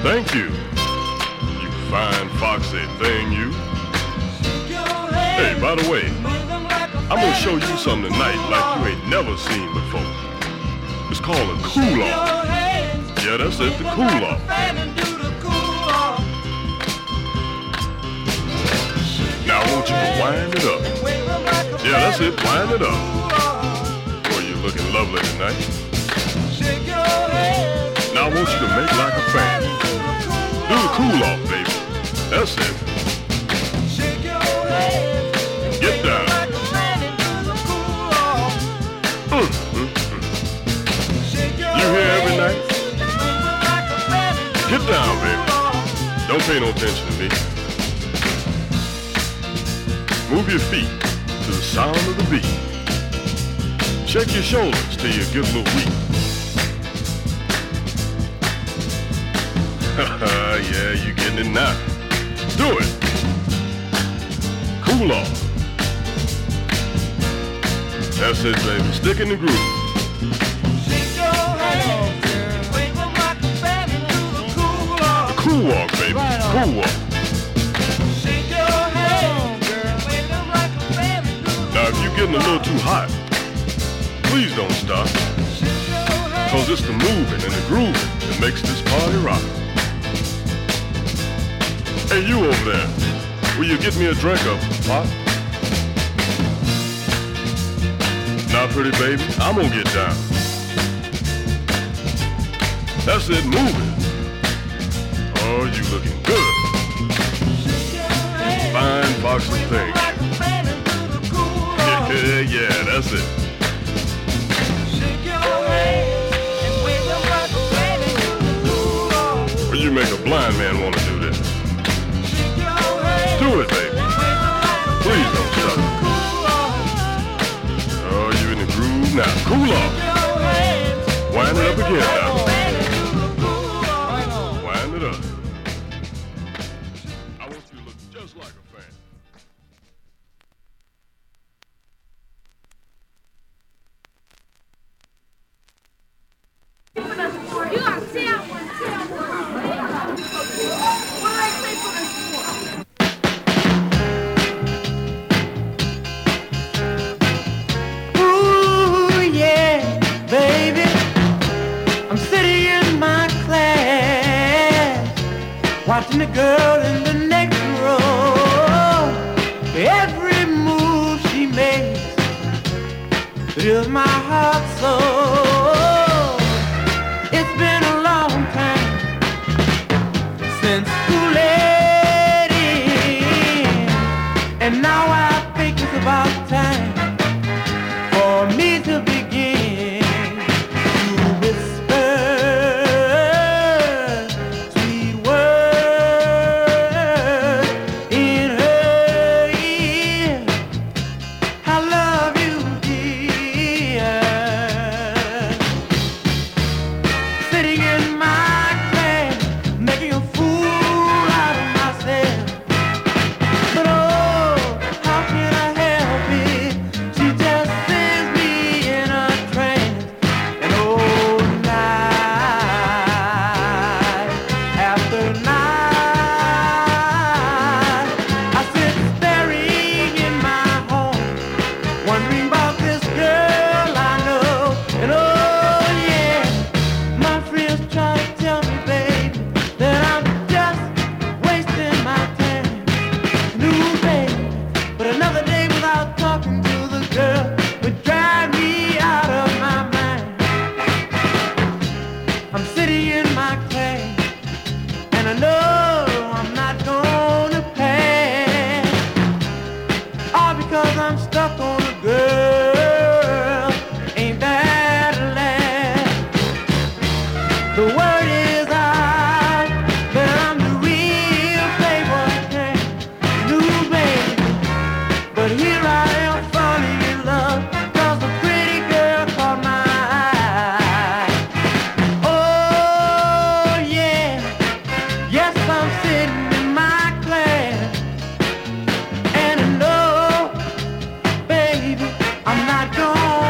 Thank you. You fine foxy thing, you. Hey, by the way, I'm gonna show you something tonight like you ain't never seen before. It's called a cool-off. Yeah, that's it, the cool-off. Now I want you to wind it up. Yeah, that's it, wind it up. Boy, you're looking lovely tonight. Now I want you to make like a fan. Do the cool-off, baby. That's it. Get down. You here every night? Get down, baby. Don't pay no attention to me. Move your feet to the sound of the beat. Shake your shoulders till you get a little weak. Yeah, you getting it now. Do it. Cool off. That's it, baby. Stick in the groove. Cool walk, baby. Cool walk. Now, if you're getting a little too hot, please don't stop. Cause it's the moving and the grooving that makes this party rock. Hey, you over there, will you get me a drink of hot? Now, pretty baby, I'm gonna get down. That's it, moving. Oh, you looking good. Fine foxy thing. Yeah, that's it. Or you make a blind man want to do this. Do it, baby. Please don't stop. Oh, you in the groove now. Cool off. Wind it up again now. Wind it up. I want you to look just like a fan. Watching the girl in the next row, every move she makes fills my heart so. It's been a long time since schooling, and now I think it's about time for me to begin to whisper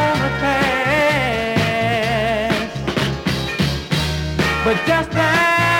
but just as